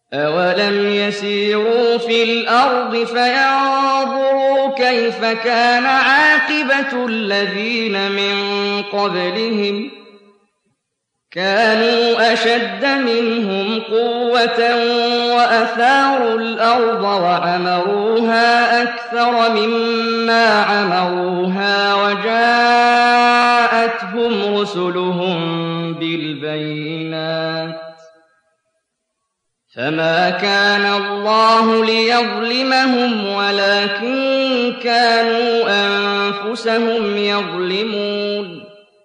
أَوَلَمْ يَسِيرُوا فِي الْأَرْضِ فَيَنظُرُوا كَيْفَ كَانَ عَاقِبَةُ الَّذِينَ مِن قَبْلِهِمْ ۚ كَانُوا أَشَدَّ مِنْهُمْ قُوَّةً وَأَثَارُوا الْأَرْضَ وَعَمَرُوهَا أَكْثَرَ مِمَّا عَمَرُوهَا وَجَاءَتْهُمْ رُسُلُهُم بِالْبَيِّنَاتِ ۖ فَمَا كَانَ اللَّهُ لِيَظْلِمَهُمْ وَلَٰكِن كَانُوا أَنفُسَهُمْ يَظْلِمُونَ